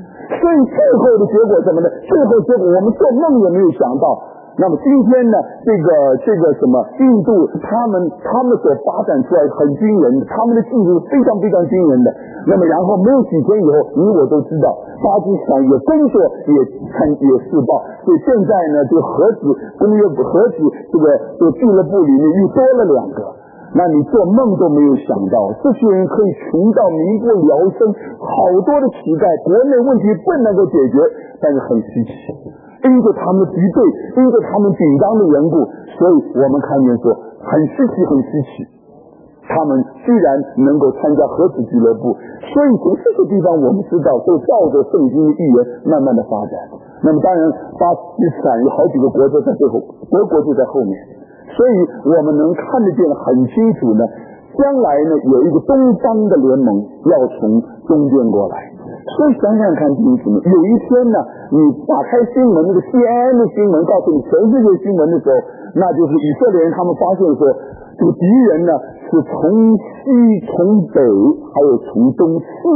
所以最后的结果什么呢？最后结果我们做梦也没有想到。那么今天呢，这个什么印度，他们所发展出来很惊人的，他们的技术非常非常惊人的。那么然后没有几天以后，你我都知道，巴基斯坦也工作也施暴，所以现在呢，这个工业核子这个俱乐部里面又多了2个。那你做梦都没有想到，这些人可以穷到民不聊生，好多的乞丐，国内问题不能够解决，但是很稀奇。因着他们敌对，因着他们紧张的缘故，所以我们看见说很稀奇，他们居然能够参加核子俱乐部。所以从这个地方我们知道，就照着圣经的预言慢慢的发展。那么当然巴基斯坦有好几个国家在最后，德国就在后面，所以我们能看得见很清楚呢，将来呢有一个东方的联盟要从中间过来。所以想想看，弟兄姊妹，有一天呢，你打开新闻，那个 CNN 的新闻告诉你全世界新闻的时候，那就是以色列人他们发现说，这个敌人呢是从西从北还有从东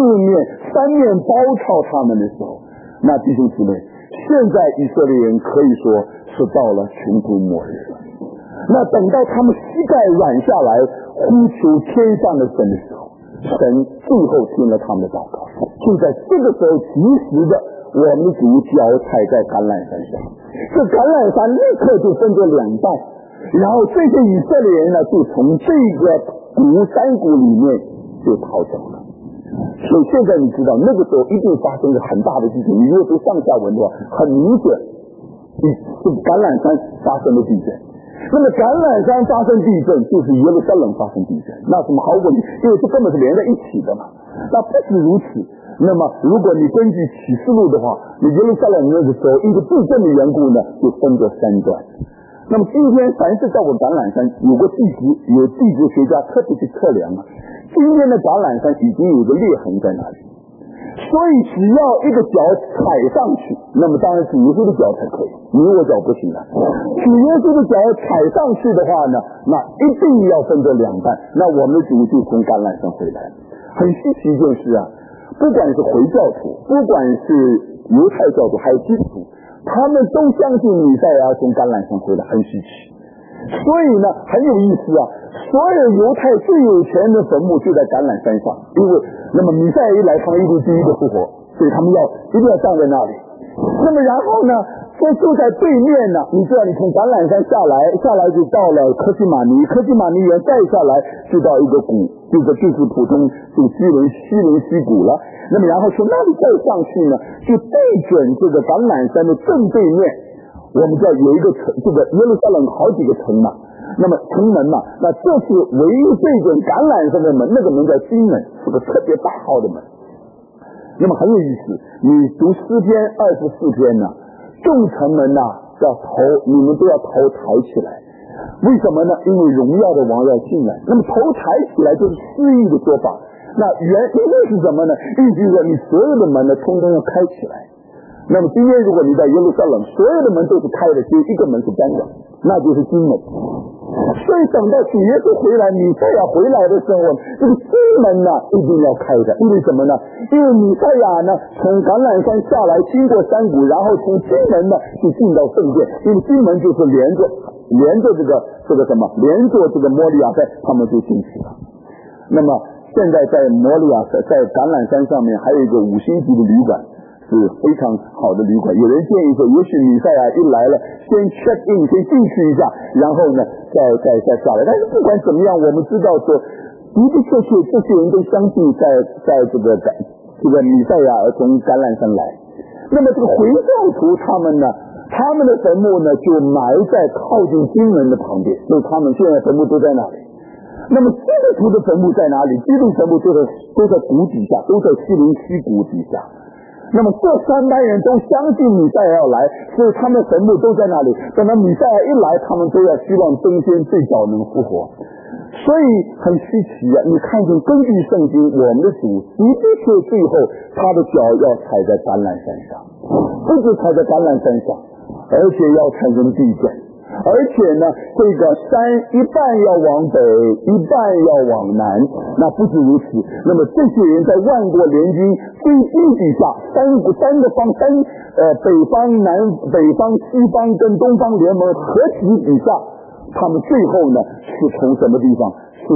3面包抄他们的时候，那弟兄姊妹，现在以色列人可以说是到了穷途末日了。那等到他们膝盖软下来呼求天上的神的时候，神最后听了他们的祷告。就在这个时候，及时的我们的主脚踩在橄榄山上，这橄榄山立刻就分作2半，然后这些以色列人呢就从这个山谷里面就逃走了。所以现在你知道那个时候一定发生了很大的地震，你如果读上下文的话，很明显是橄榄山发生了地震。那么橄榄山发生地震就是耶路撒冷发生地震，那什么毫无问题，因为这根本是连在一起的嘛。那不止如此，那么如果你根据启示录的话，你耶路撒冷那个时候因为地震的缘故呢，就分作3段。那么今天凡是到过橄榄山，有地质学家特别去测量啊，今天的橄榄山已经有个裂痕在那里。所以只要一个脚踩上去，那么当然主耶稣的脚才可以，你我脚不行了。主耶稣的脚踩上去的话呢，那一定要分作2半，那我们的主就从橄榄山回来。很稀奇一件事啊，不管是回教徒，不管是犹太教徒还有基督徒，他们都相信弥赛亚从橄榄山回来，很稀奇。所以呢很有意思啊，所有犹太最有钱的坟墓就在橄榄山上，因为那么弥赛亚一来，他们一定第一个复活，所以他们一定要站在那里。那么然后呢，就在对面呢，你知道你从橄榄山下来就到了科西玛尼园，再下来就到一个谷，就是普通这个西伦溪谷了。那么然后从那里再上去呢，就对准这个橄榄山的正对面，我们知道有一个城，这个耶路撒冷好几个城嘛，那么城门嘛，那这是唯一对准橄榄山的门，那个门叫金门，是个特别大号的门。那么很有意思，你读诗篇24篇呢，众城门呐你们都要头抬起来，为什么呢？因为荣耀的王要进来。那么头抬起来就是诗意的说法，那原因是什么呢？意思是说你所有的门呢通通要开起来。那么今天如果你在耶路撒冷，所有的门都是开的，只有一个门是关的，那就是金门。所以等到主耶稣回来，弥赛亚回来的时候，这个金门呢一定要开的。因为什么呢？因为弥赛亚呢从橄榄山下来，经过山谷，然后从金门呢就进到圣殿，因为金门就是连着这个什么，连着这个摩利亚山，他们就进去了。那么现在在摩利亚在橄榄山上面还有一个5星级的旅馆，是非常好的旅馆。有人建议说，也许弥赛亚一来了，先 check in， 先进去一下，然后呢再下来。但是不管怎么样，我们知道说的确这些人都相信在这个弥赛亚从橄榄山来。那么这个回教徒他们的坟墓呢就埋在靠近金门的旁边，所以他们现在坟墓都在那里。那么基督徒的坟墓在哪里？基督坟墓都在谷底下，都在西伦溪谷底下。那么这3班人都相信弥赛亚要来，所以他们坟墓都在那里。等到弥赛亚一来，他们都要希望登天最早能复活。所以很稀奇啊！你看见根据圣经，我们的主的确最后他的脚要踩在橄榄山上，不止踩在橄榄山上，而且要产生地震， 而且呢，这个山一半要往北，一半要往南。那不止如此，那么这些人在万国联军飞机底下，三个方北方、西方跟东方联盟合体底下，他们最后呢是从什么地方？是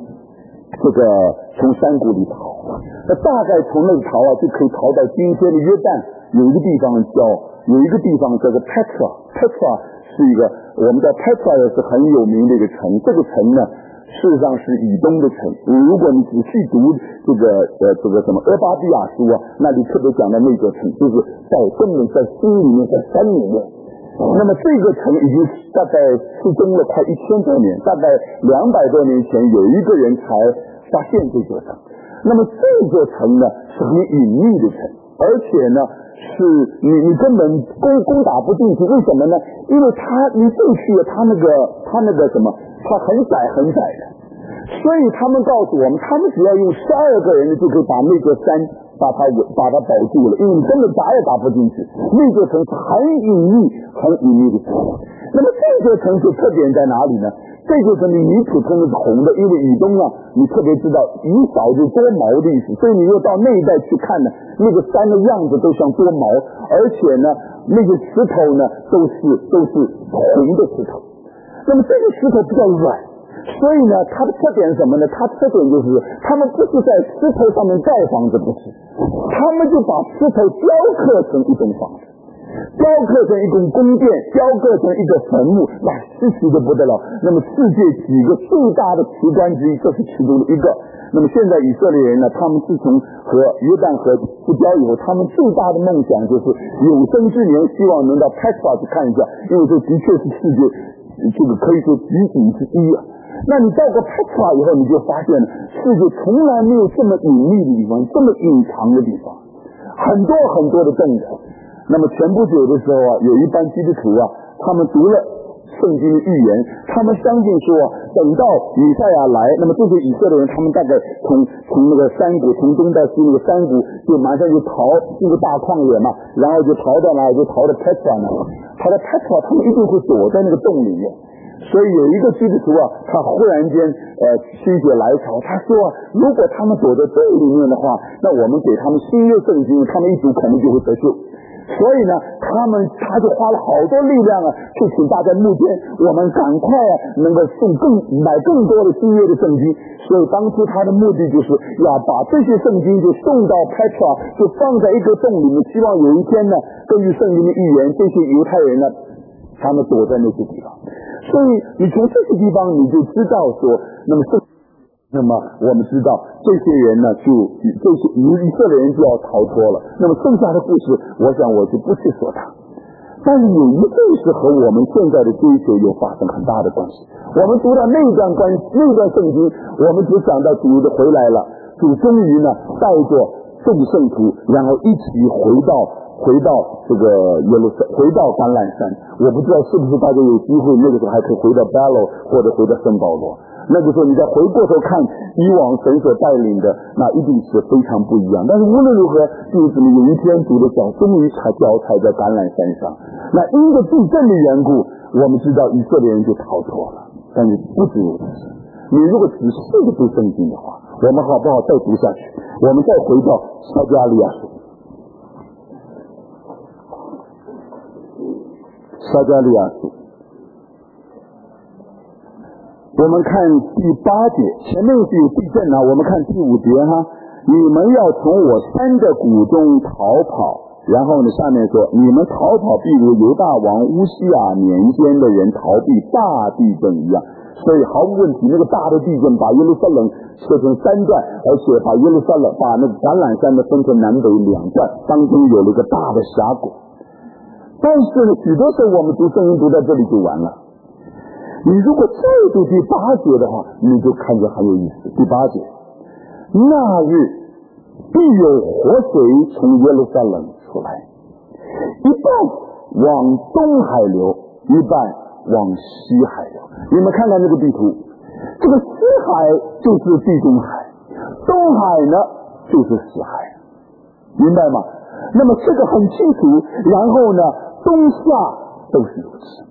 从山谷里逃。那大概从那里逃就可以逃到今天的约旦，有一个地方叫做 Petra 是一个我们在 Petra 也是很有名的一个城。这个城呢事实上是以东的城。如果你仔细读这个什么俄巴底亚书啊，那里特别讲到那个城，就是在根本在心里面，在山里面。那么这个城已经大概失踪了快1000多年，大概200多年前有一个人才发现这座城。那么这座城呢是很隐秘的城，而且呢是你根本攻打不进去。为什么呢？因为你进去了，它那个什么，它很窄的。所以他们告诉我们，他们只要用12个人就可以把那座山把它保住了，因为你根本打也打不进去。那座城是很隐秘的城。那么这座城就特点在哪里呢？这座城的泥土层是红的，因为以东啊，你特别知道以扫就多毛的意思，所以你又到那一带去看呢，那个山的样子都像多毛，而且呢，那个石头呢都是红的石头。那么这个石头比较软，所以呢，它的特点是什么呢？它特点就是他们不是在石头上面盖房子，不是，他们就把石头雕刻成一栋房子。雕刻成一种宫殿，雕刻成一个坟墓，那稀奇的不得了。那么世界几个最大的奇观之一，这是其中的一个。那么现在以色列人呢，他们自从和约旦河不交以后，他们最大的梦想就是有生之年希望能到 Petra 去看一下，因为这的确是世界这个可以说举景之一啊。那你到过 Petra 以后，你就发现世界从来没有这么隐秘的地方，这么隐藏的地方，很多的动物。那么前不久的时候啊，有一班基督徒啊，他们读了圣经的预言，他们相信说等到以赛亚来，那么这些以色列人他们大概从那个山谷，从东到西那个山谷就马上就逃这个大旷野嘛，然后就逃到哪里？就逃到 Petra 呢。逃到 Petra， 他们一定会躲在那个洞里面。所以有一个基督徒啊，他忽然间心血来潮，他说如果他们躲在洞里面的话，那我们给他们新约圣经，他们一读可能就会得救。所以呢，他就花了好多力量啊，去请大家募捐，我们赶快能够买更多的新约的圣经。所以当初他的目的就是要把这些圣经就送到 Petra， 就放在一个洞里面，希望有一天呢，根据圣经的预言，这些犹太人呢，他们躲在那些地方。所以你从这些地方你就知道说，那么我们知道这些人呢，这些以色列人就要逃脱了。那么剩下的故事，我想我就不去说它。但是有一件事和我们现在的追求有发生很大的关系。我们读到那段圣经，我们只想到主回来了，主终于呢带着众圣徒，然后一起回到这个回到橄榄山。我不知道是不是大家有机会那个时候还可以回到 Bello 或者回到圣保罗。那个时候你再回过头看以往神所带领的，那一定是非常不一样。但是无论如何，就是有一天主的脚终于踩在橄榄山上。那因着地震的缘故，我们知道以色列人就逃脱了。但是不止如此，你如果仔细的读圣经的话，我们好不好再读下去？我们再回到撒迦利亚书。撒迦利亚书，我们看第8节，前面是有地震啊，我们看第5节哈，你们要从我山的谷中逃跑。然后呢，下面说你们逃跑必如犹大王乌西亚年间的人逃避大地震一样。所以毫无问题，那个大的地震把耶路撒冷切成3段，而且把耶路撒冷把那个橄榄山呢分成南北2段，当中有了一个大的峡谷。但是呢，许多时候我们读圣经读到这里就完了。你如果再读第8节的话，你就看见很有意思。第8节，那日必有活水从耶路撒冷出来，一半往东海流，一半往西海流。你们看看这个地图，这个西海就是地中海，东海呢就是死海，明白吗？那么这个很清楚。然后呢，东下都是如此。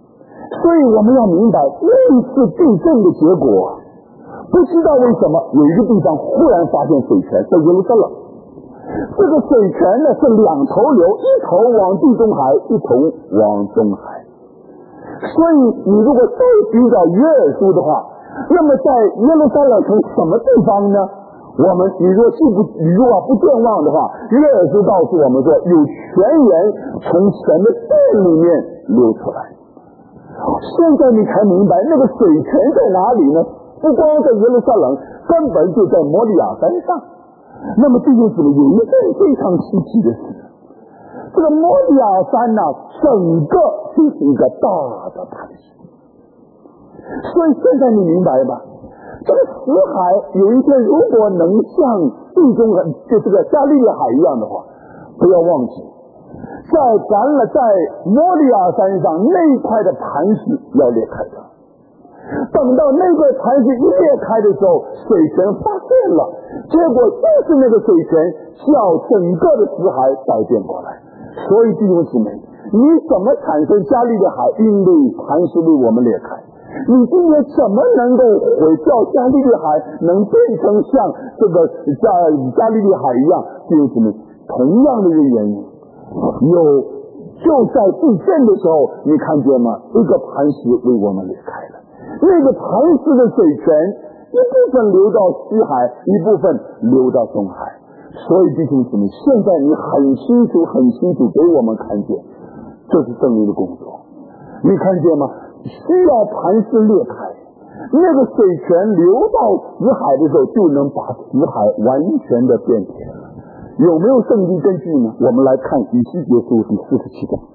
所以我们要明白，那一次地震的结果，不知道为什么有一个地方忽然发现水泉，在耶路撒冷。这个水泉呢是两头流，一头往地中海，一头往东海。所以你如果再比较约珥书的话，那么在耶路撒冷从什么地方呢？你如果不健忘的话，约珥书告诉我们说，有泉源从神的殿里面流出来。现在你才明白那个水泉在哪里呢？不光在耶路撒冷，根本就在摩利亚山上。那么这就是有一件非常稀奇的事，这个摩利亚山呢，整个就是一个大的磐石。所以现在你明白吧？这个死海有一天如果能像地中海这个加利利海一样的话，不要忘记，在摩利亚山上那一块的磐石要裂开的。等到那个磐石一裂开的时候，水泉发现了，结果就是那个水泉叫整个的死海改变过来。所以弟兄姊妹，你怎么产生加利利海？因为磐石为我们裂开。你今天怎么能够叫加利利海能变成像这个加利利海一样？弟兄姊妹，同样的一个原因，就在地震的时候，你看见吗？一个磐石为我们裂开了。那个磐石的水泉一部分流到西海，一部分流到东海。所以弟兄姊妹，现在你很清楚给我们看见，这是圣灵的工作。你看见吗？需要磐石裂开，那个水泉流到死海的时候，就能把死海完全的变甜了。有没有圣经根据呢？我们来看以西结书第47章。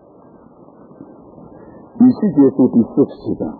以西结书第47章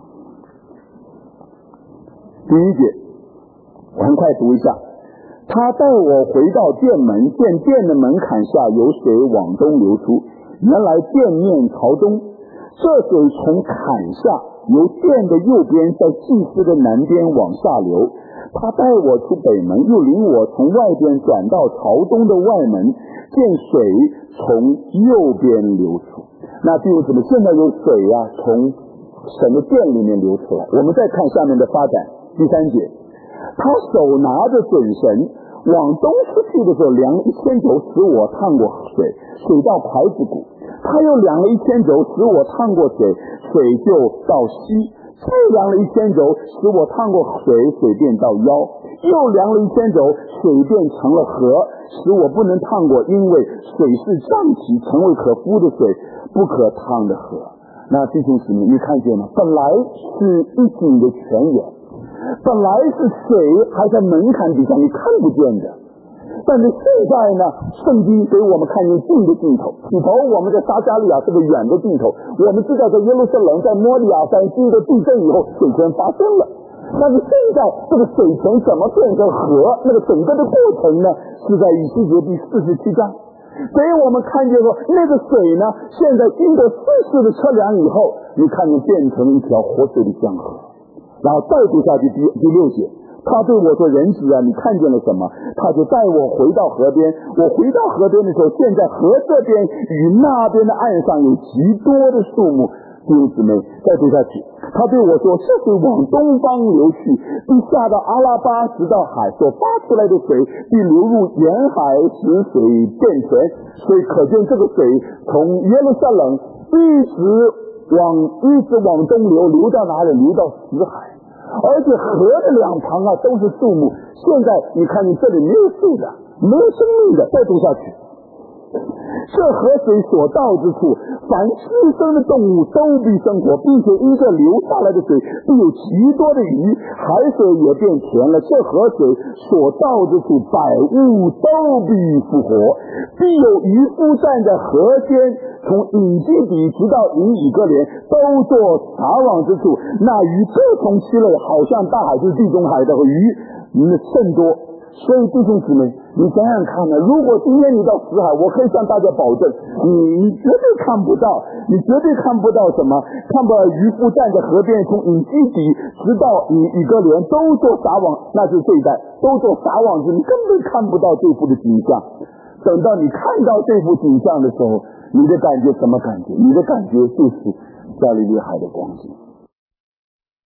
第一节，我很快读一下。他带我回到殿门，见殿的门槛下有水往东流出，原来殿面朝东，这水从坎下由殿的右边，在祭司的南边往下流。他带我出北门，又领我从外边转到朝东的外门，见水从右边流出。那弟兄姊妹，现在有水从神的殿里面流出来。我们再看下面的发展，第3节，他手拿着准绳往东出去的时候，量1000肘，使我趟过水到槐子谷。他又量了1000肘，使我趟过水就到溪。再量了1000肘，使我趟过水便到腰。又量了1000肘，水便成了河，使我不能趟过，因为水是涨起，成为可夫的水，不可趟的河。那弟兄姊妹，你看见吗？本来是一井的泉源，本来是水还在门槛底下，你看不见的。但是现在呢，圣经给我们看见近的镜头。起头我们在撒加利亚是个远的镜头，我们知道在耶路撒冷，在摩利亚山经过地震以后，水泉发生了。但是现在这个水泉怎么变成河？那个整个的过程呢，是在以西结第47章。所以我们看见说，那个水呢，现在经过4次的测量以后，你看见变成一条活水的江河。然后再读下去第6节，他对我说：“人子啊，你看见了什么？”他就带我回到河边。我回到河边的时候，现在河这边与那边的岸上有极多的树木。弟兄姊妹，再读下去，他对我说：“这水往东方流去，必下到阿拉巴，直到海，所发出来的水必流入沿海，使水变甜。”所以可见这个水从耶路撒冷一直往东流，流到哪里？流到死海。而且河的两旁都是树木。现在你看，你这里没有树的，没有生命的。再读下去，这河水所到之处，凡湿生的动物都必生活，并且因这流下来的水必有极多的鱼，海水也变甜了。这河水所到之处，百物都必复活，必有渔夫站在河间，从隐基底直到隐以哥连，都做撒网之处。那鱼各从其类，好像大海，就是地中海的鱼甚多。所以弟兄姊妹，你想想看呢，如果今天你到死海，我可以向大家保证，你绝对看不到什么，看不到渔夫站在河边，从隐基底直到以哥连，都做撒网，那就是对待，都做撒网子，你根本看不到这幅的景象。等到你看到这幅景象的时候，你的感觉什么感觉？你的感觉就是加利利海的光景。